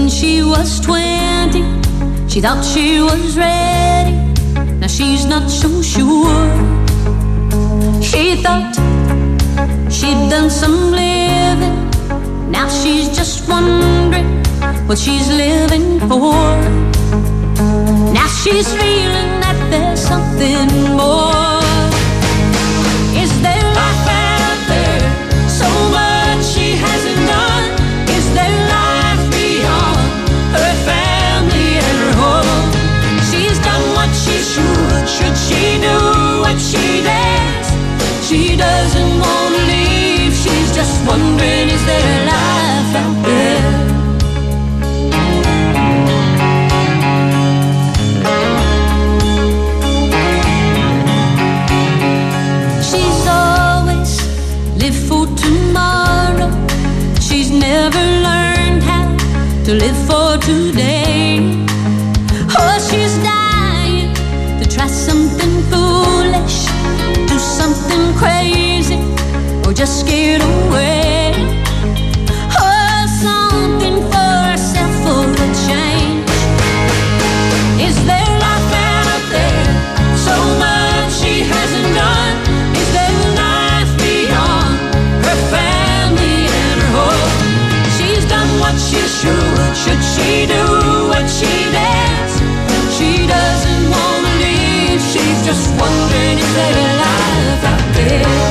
When she was 20, she thought she was ready. Now she's not so sure. She thought she'd done some living. Now she's just wondering what she's living for. Now she's feeling that there's something more. Is there life out there? So much she hasn't done. Is there life beyond her family and her home? She's done what she should. Should she do what she dares? She doesn't want to leave. She's just wondering, is there life out there? She's always lived for tomorrow. She's never learned how to live for today. Oh, she's dying to try something foolish, do something crazy, or just get away. Oh, something for herself for a change. Is there life out there? So much she hasn't done. Is there life beyond her family and her home? She's done what she should. Should she do what she dares? She doesn't want to leave. She's just wondering, is there life out there?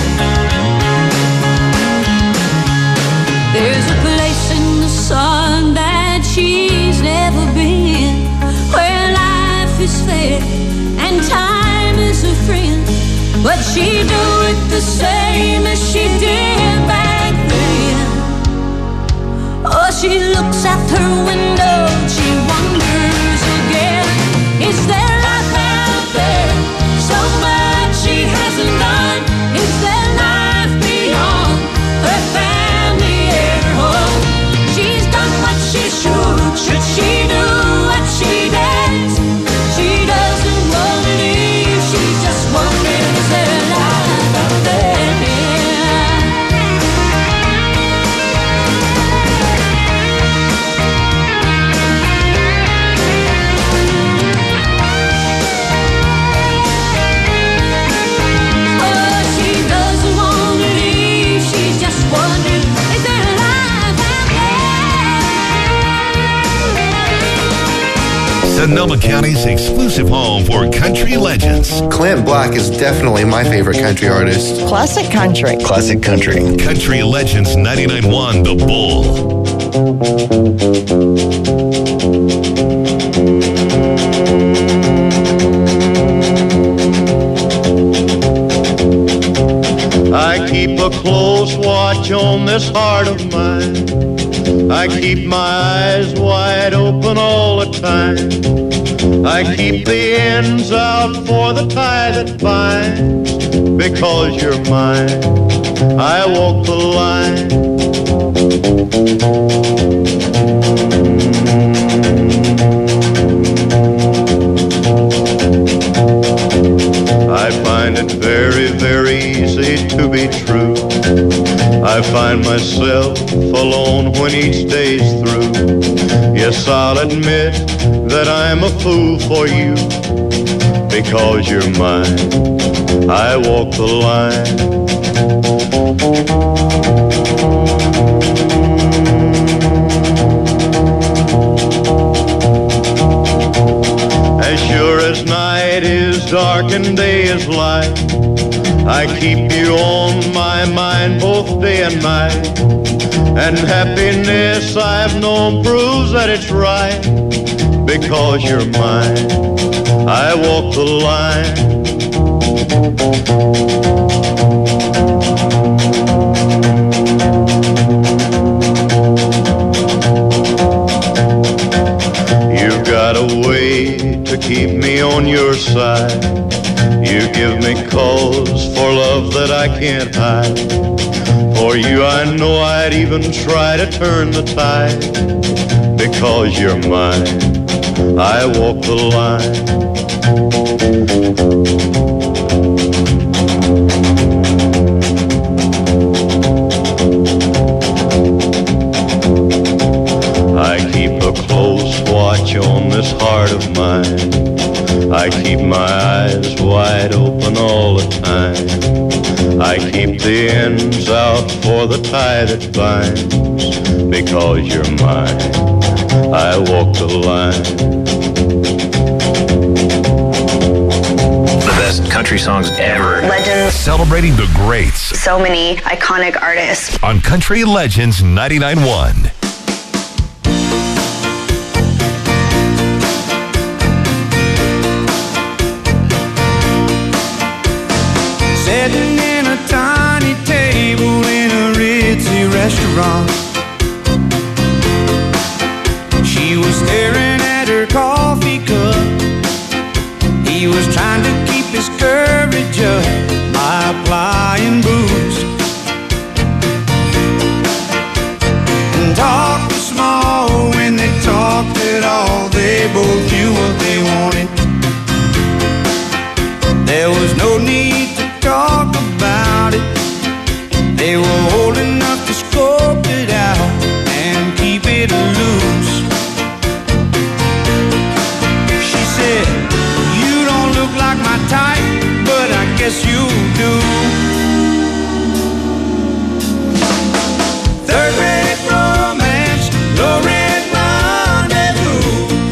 There's a place in the sun that she's never been, where life is fair and time is a friend. But she'd do it the same as she did back then. Oh, she looks out her window, she wonders again, is there life out there? So much she hasn't done. Is there life beyond her family and her home? She's done what she should. Should she do what she dares? She doesn't want to leave. She's just wondering, is there life out there? Sonoma County's exclusive home for country legends. Clint Black is definitely my favorite country artist. Classic country. Classic country. Country Legends 99.1 The Bull. I keep a close watch on this heart of mine. I keep my eyes wide open all the time. I keep the ends out for the tie that binds. Because you're mine, I walk the line. I find it very, very easy to be true. I find myself alone when each day's through. Yes, I'll admit that I'm a fool for you. Because you're mine, I walk the line. As sure as night is dark and day is light, I keep you on my mind both day and night. And happiness I've known proves that it's right. Because you're mine, I walk the line. You've got a way to keep me on your side. You give me cause for love that I can't hide. For you I know I'd even try to turn the tide. Because you're mine, I walk the line. I keep take the ends out for the tie that binds. Because you're mine, I walk the line. The best country songs ever. Legends. Celebrating the greats So many iconic artists. on Country Legends 99.1. Sitting in a tiny table in a ritzy restaurant. She was staring at her coffee cup. He was trying to keep his courage up by applying booze. And talk was small when they talked at all. They both knew what they wanted. There was no need to talk about it. They were old enough to scope it out and keep it loose. She said, "You don't look like my type, but I guess you do." Third rate romance, low rent rendezvous.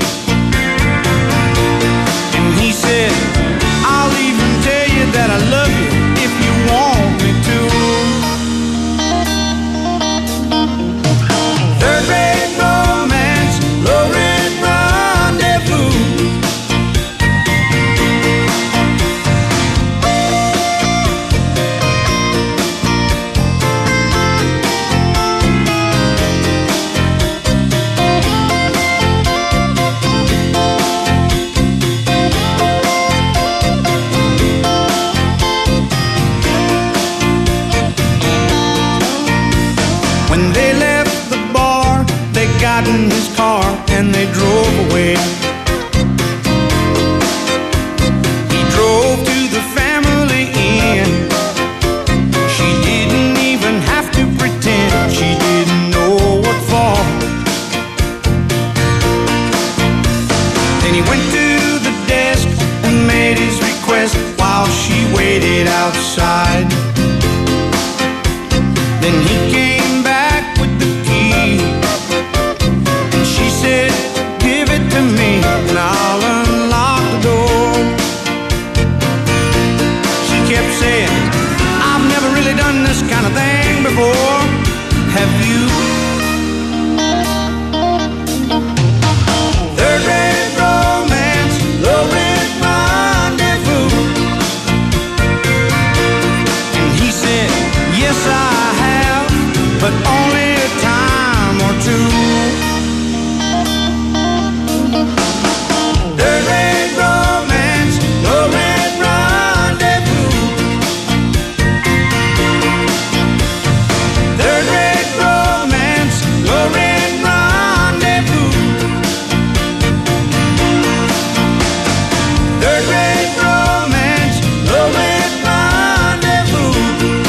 And he said, "I'll even tell you that I love you if you want me to." Third rate romance, low rent rendezvous. When they left the bar, they got in his car and they drove away. He drove to the family inn. She didn't even have to pretend she didn't know what for. Then he went to the desk and made his request while she waited outside. Then he came back with the key, and she said, "Give it to me and I'll unlock the door." She kept saying, "I've never really done this kind of thing before. Have you?" Third rate romance, low rent rendezvous. And he said, "Yes, I have, but only a time or two." Third rate romance, low rent rendezvous. Third rate romance, low rent rendezvous. Third rate romance, low rent rendezvous.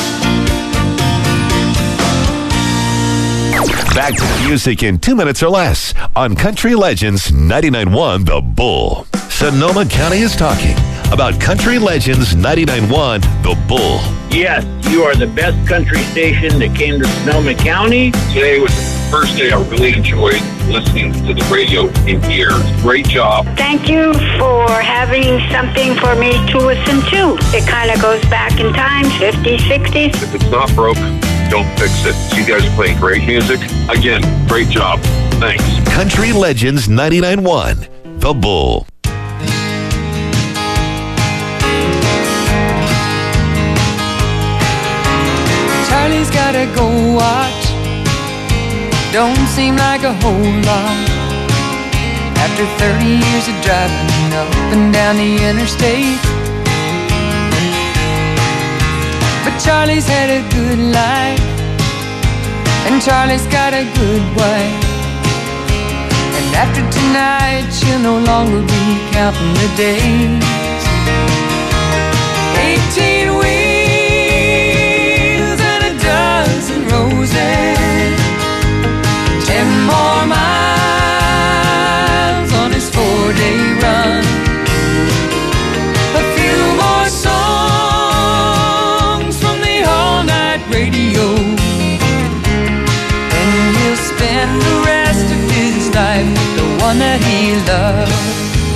Back to the music in 2 minutes or less on Country Legends 99.1 The Bull. Sonoma County is talking about Country Legends 99.1 The Bull. Yes, you are the best country station that came to Sonoma County. Today was the first day I really enjoyed listening to the radio in here. Great job. Thank you for having something for me to listen to. It kind of goes back in time, 50s, 60s. If it's not broke, don't fix it. You guys are playing great music. Again, great job. Thanks. Country Legends 99.1 The Bull. Charlie's gotta go watch. Don't seem like a whole lot. After 30 years of driving up and down the interstate. But Charlie's had a good life, and Charlie's got a good wife. And after tonight, she'll no longer be counting the days. 18 wheels and a dozen roses, 10 more miles on his 4-day run. A few more songs from the all-night one that he loved.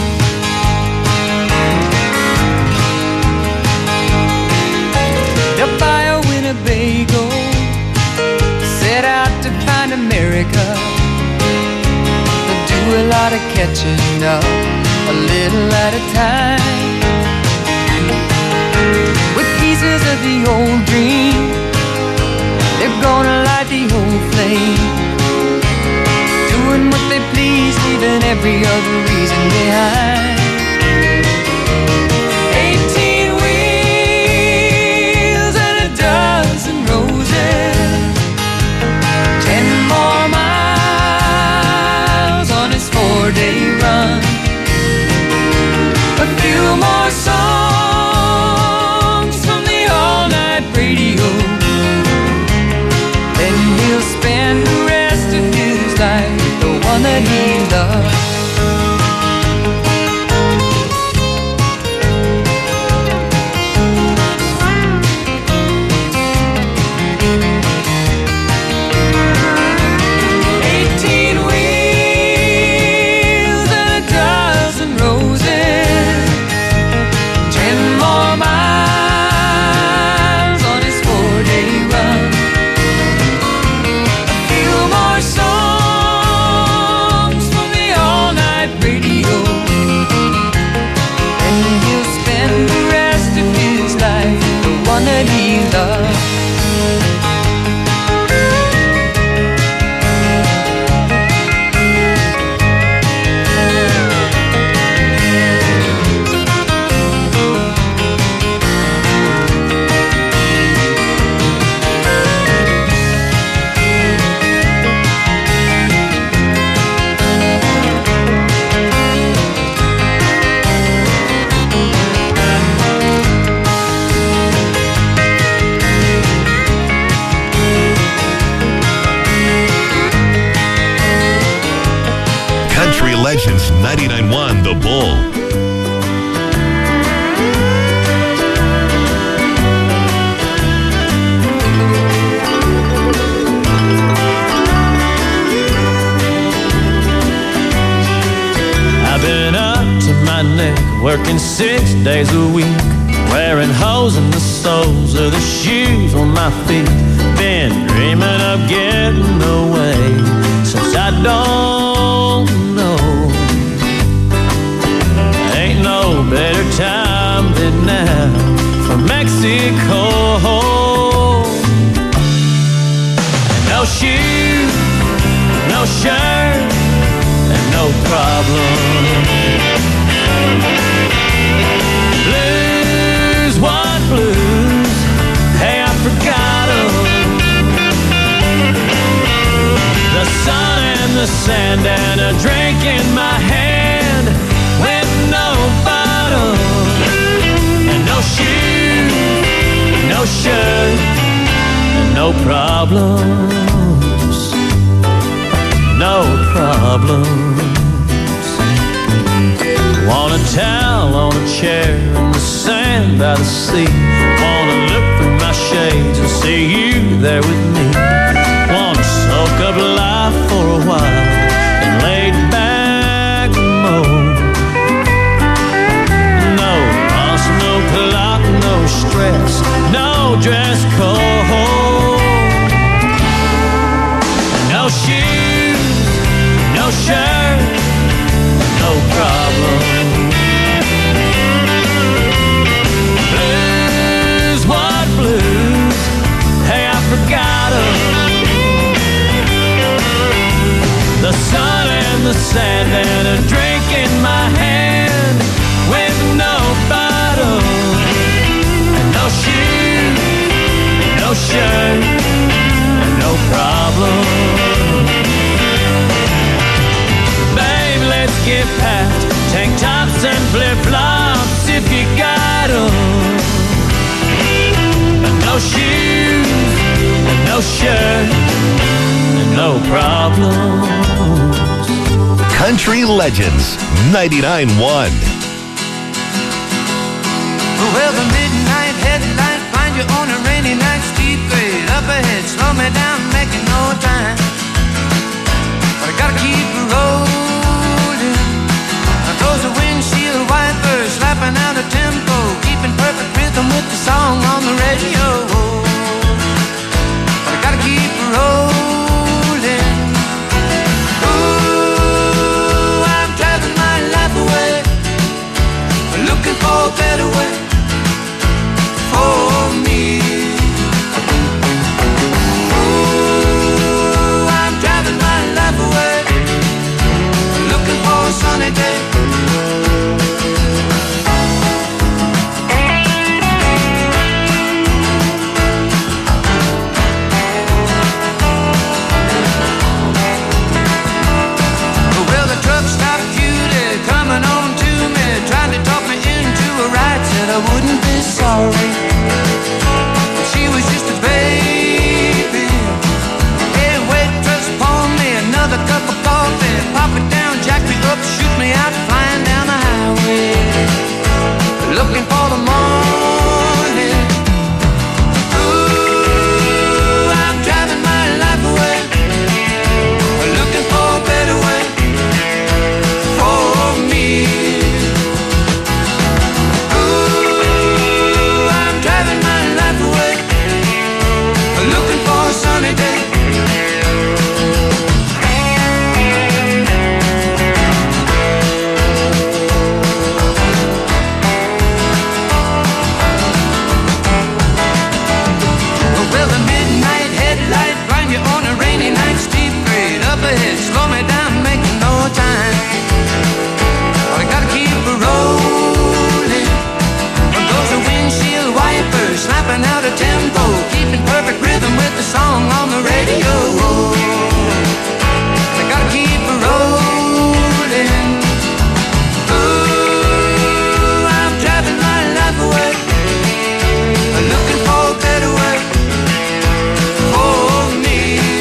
Up by a Winnebago, set out to find America. They'll do a lot of catching up, a little at a time, with pieces of the old dream. They're gonna light the old flame, doing what they please, leaving every other reason behind. 18 wheels and a dozen roses, 10 more miles on his 4-day run, a few more songs from the all-night radio. Then he'll spend the rest of his life with the one that he loves. 18 wheels and a dozen roses, 10 more miles on his 4-day run, a few more songs from the all-night radio, and he'll spend the rest of his life with the one that he loves. Country Legends 99.1 The Bull. I've been up to my neck, working 6 days a week, wearing holes in the soles of the shoes on my feet. Been dreaming of getting away since I don't know. Ain't no better time than now for Mexico. No shoes, no shirt, and no problem. Blues, what blues? Hey, I forgot 'em. The sun and the sand and a drink in my hand with no bottle and no shoes, no shirt, and no problems, no problems. Want a towel on a chair in the sand by the sea. Wanna look through my shades and see you there with me. Wanna soak up life for a while and lay back mode. No boss, no clock, no stress, no dress code. No shoes, no shirt, no problem. Blues, what blues? Hey, I forgot 'em. The sun and the sand and a drink in my hand with no bottle and no shoes, no shirt, and no problem. Babe, let's get past tank tops and flip-flops if you got 'em. And no shoes, and no shirt, and no problems. Country Legends 99.1. Well, the midnight headlights find you on a rainy night, steep grade up ahead, slow me down, making no time. But I gotta keep rolling. story. She was just a baby. Hey, waitress, pour me another cup of coffee. Pop it down, jack me up, shoot me out, flying down the highway, looking for the morning. Ooh, I'm driving my life away, looking for a better way for me. Ooh, I'm driving my life away, looking for a sunny day. Well, the midnight headlight blind you on a rainy night, steep grade up ahead, slow me down, making no time. Well, I gotta keep it rolling. But those are windshield wipers slapping out a tempo, keeping perfect rhythm with the song on the radio. I gotta keep it rolling. Ooh, I'm driving my life away, looking for a better way for me.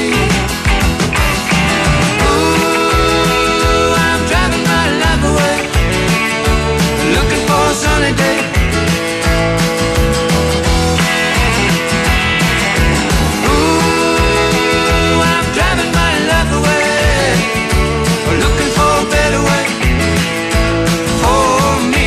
Ooh, I'm driving my life away, looking for a sunny day. Ooh, I'm driving my life away, looking for a better way for me.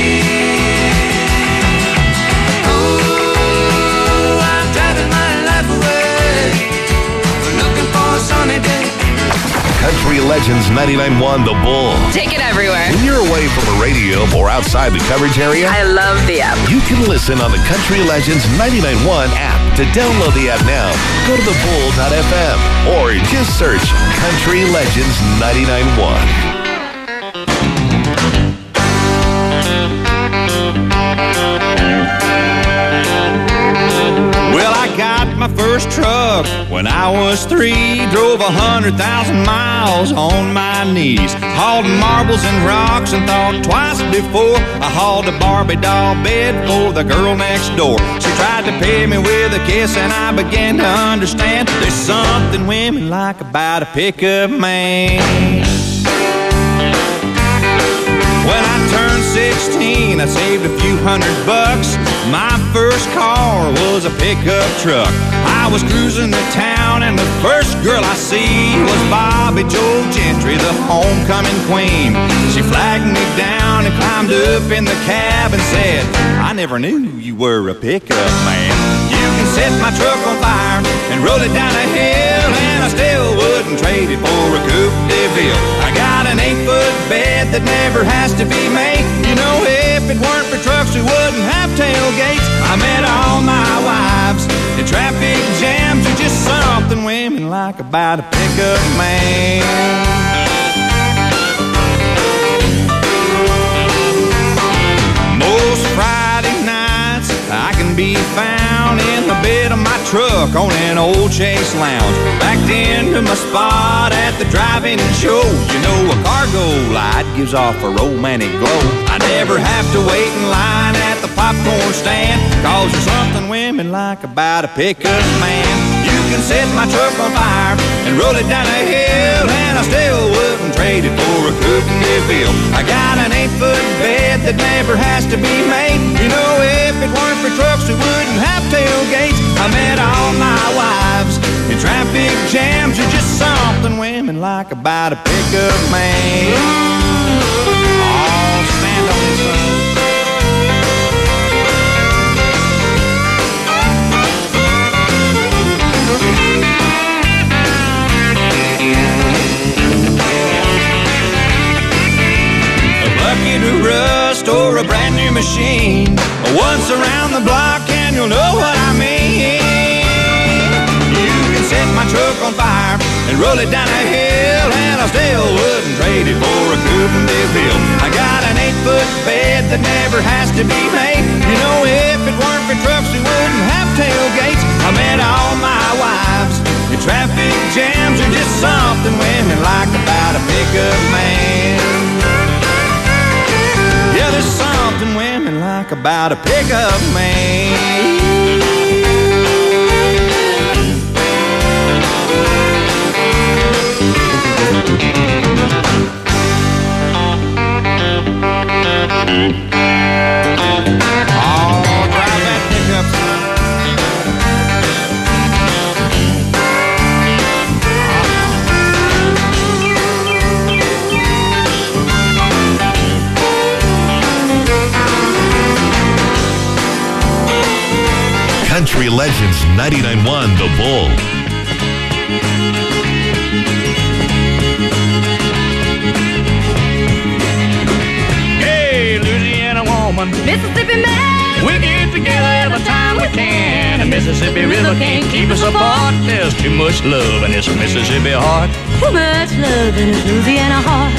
Ooh, I'm driving my life away, looking for a sunny day. Country Legends 99.1 The Bull. Take it everywhere. When you're away from the radio or outside the coverage area, I love the app. you can listen on the Country Legends 99.1 app. To download the app now, go to thebull.fm or just search Country Legends 99.1. Well, I got my first truck when I was 3. Drove 100,000 miles on my knees. Hauled marbles and rocks and thought twice before I hauled a Barbie doll bed for the girl next door. She tried to pay me with a kiss and I began to understand there's something women like about a pickup man. When I turned 16, I saved a few $100. My first car was a pickup truck. I was cruising to town and the first girl I see was Bobby Joe Gentry, the homecoming queen. She flagged me down and climbed up in the cab and said, I never knew you were a pickup man. You can set my truck on fire and roll it down a hill, and I still wouldn't trade it for a Coupe de Ville. I got an 8-foot bed that never has to be made. You know, if it weren't for trucks, we wouldn't have tailgates. I met all my wives in traffic jams. Are just something women like about a pickup man. Most Friday nights I can be found in the bed of my truck on an old Chase Lounge, backed into my spot at the drive-in show. You know, a cargo light gives off a romantic glow. I never have to wait in line at the popcorn stand, 'cause there's something women like about a pickup man. You can set my truck on fire and roll it down a hill, and I still wouldn't trade it for a Coupe de Ville. I got an 8-foot bed that never has to be made. You know, if it weren't for trucks, we wouldn't have tailgates. I met all my wives in traffic jams. Are just something women like about a pickup man. Oh, stand on this side. A bucket of rust or a brand new machine, once around the block and you'll know what I mean. You can set my truck on fire and roll it down a hill, and I still wouldn't trade it for a Coupe de Ville. I got an 8-foot bed that never has to be made. You know, if it weren't for trucks, we wouldn't have tailgates. I met all my wives in traffic jams. Are just something women like about a pickup man. Yeah, there's something women like about a pickup man. Oh, drive that pickup, son. Country Legends 99.1 The Bull. Hey, Louisiana woman, Mississippi man, we get together every time we can. The Mississippi River can't keep us apart. There's too much love in this Mississippi heart. too much love in his Louisiana heart.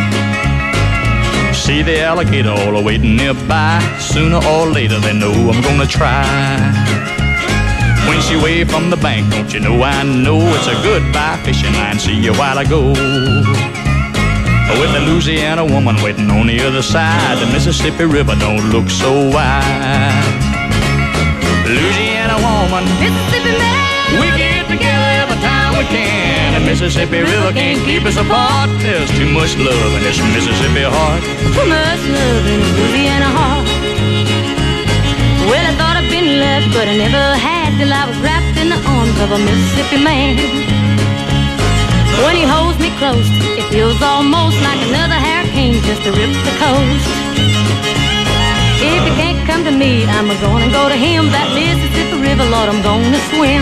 See the alligator all waiting nearby. Sooner or later they know I'm gonna try. When she waved from the bank, don't you know I know it's a goodbye fishing line. See you while I go. With the Louisiana woman waiting on the other side, the Mississippi River don't look so wide. Louisiana woman, Mississippi man, we get together every time we can. The Mississippi River can't keep us apart. There's too much love in this Mississippi heart. too much love in his Louisiana heart. Well, I thought I'd been left, but I never had till I was wrapped in the arms of a Mississippi man. When he holds me close, it feels almost like another hurricane just to rip the coast. If he can't come to me, I'm gonna go to him. That Mississippi River, Lord, I'm gonna swim.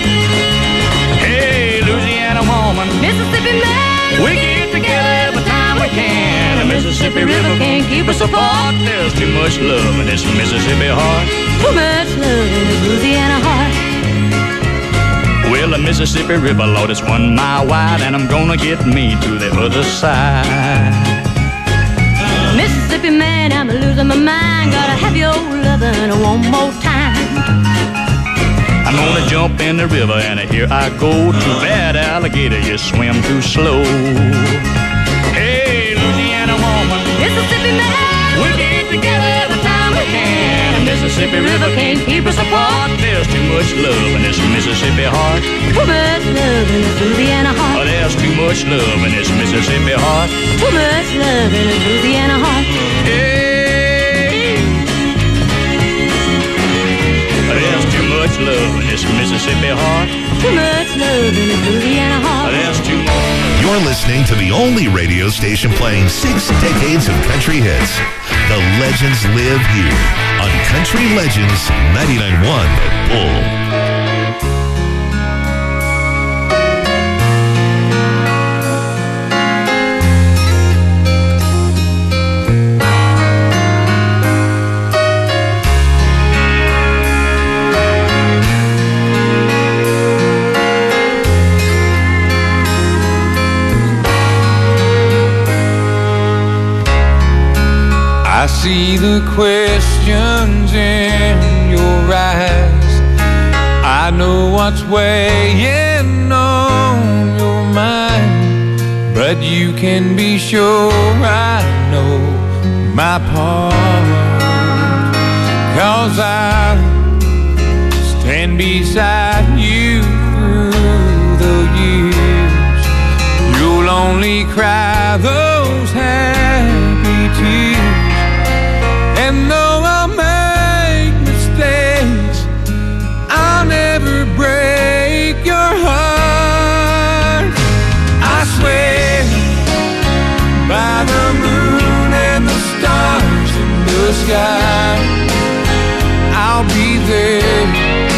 Hey, Louisiana woman, Mississippi man, we get together every time we can. The Mississippi River can't keep us apart. There's too much love in this Mississippi heart. too much love in his Louisiana heart. Well, the Mississippi River, Lord, it's 1 mile wide, and I'm gonna get me to the other side. Mississippi man, I'm losing my mind. Gotta have your lovin' one more time. I'm gonna jump in the river, and here I go. Too bad, alligator, you swim too slow. Hey, Louisiana woman, Mississippi man, we get together every time we can. The Mississippi River can't keep us apart. There's too much love in this Mississippi heart. too much love in his Louisiana Oh, heart. there's too much love in this Mississippi heart. too much love in his Louisiana heart. Hey, there's too much love in this Mississippi heart. too much love in his Louisiana heart. There's too much. You're listening to the only radio station playing 6 decades of country hits. The legends live here on Country Legends 99.1 The Bull. I see the questions in your eyes. I know what's weighing on your mind, but you can be sure I know my part. 'Cause I stand beside you through the years. You'll only cry those happy tears. And though I'll make mistakes, I'll never break your heart. I swear by the moon and the stars in the sky, I'll be there.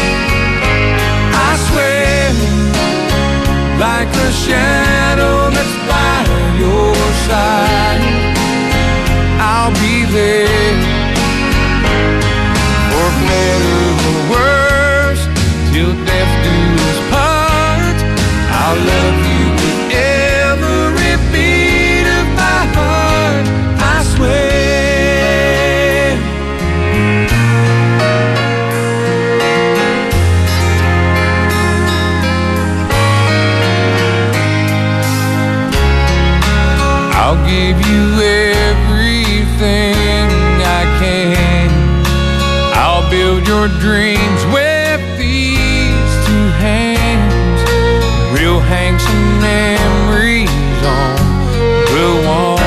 I swear like a shadow that's by your side, I'll be there. For better or worse, till death do us part, I'll love you with every beat of my heart. I swear. I'll give you everything your dreams with these two hands. We'll hang some memories on the wall.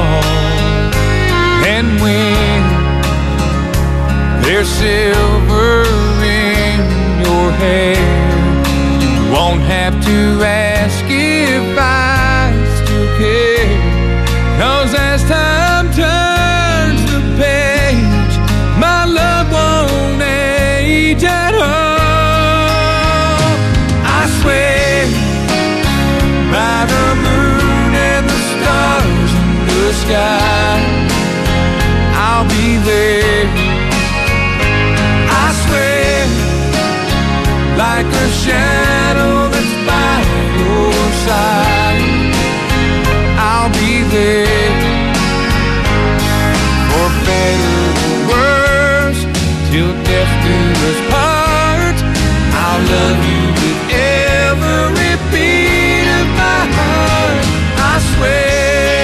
And when there's silver in your hair, you won't have to ask if I still care. 'Cause as time turns the page, my love won't age at all. I swear by the moon and the stars in the sky, I'll be there. I swear, like a shadow that's by your side, I'll be there. For better or worse, till death do us part, I'll love you with every beat of my heart. I swear.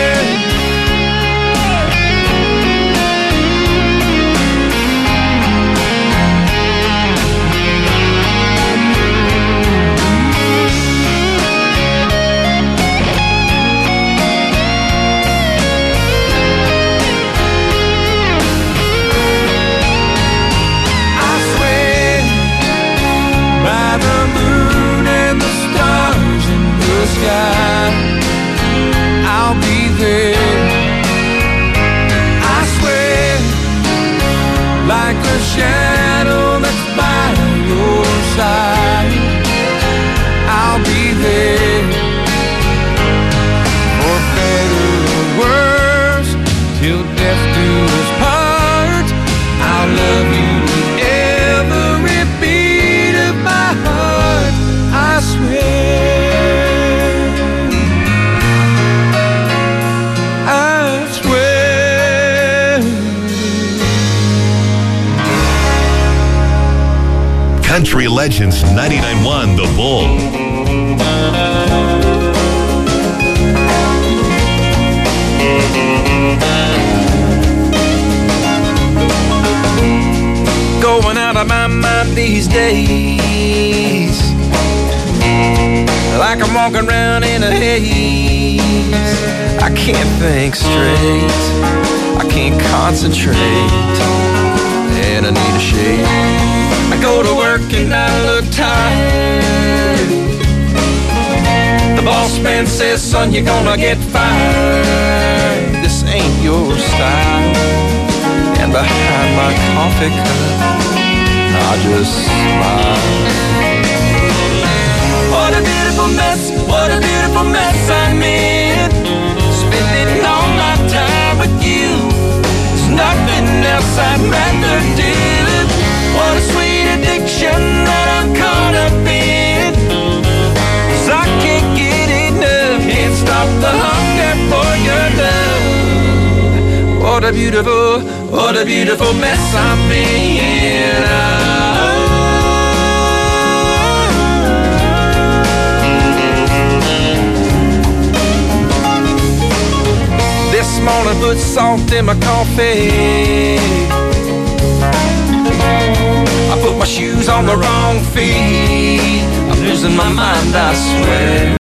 I'll be there. I swear, like a shadow that's by your side, I'll be there. For better or worse, till death do us part, I'll love you with every beat of my heart. I swear. Country Legends 99.1 The Bull. Going out of my mind these days, like I'm walking around in a haze. I can't think straight, I can't concentrate, and I need a shade. I go to work and I look tired. The boss man says, son, you're gonna get fired. This ain't your style. And behind my coffee cup, I just smile. What a beautiful mess I'm in. Spending all my time with you. There's nothing else I'd rather do. What a sweet addiction that I'm caught up in. 'Cause I can't get enough, can't stop the hunger for your love. What a beautiful mess I'm in. This morning put salt in my coffee. I put my shoes on the wrong feet. I'm losing my mind, I swear.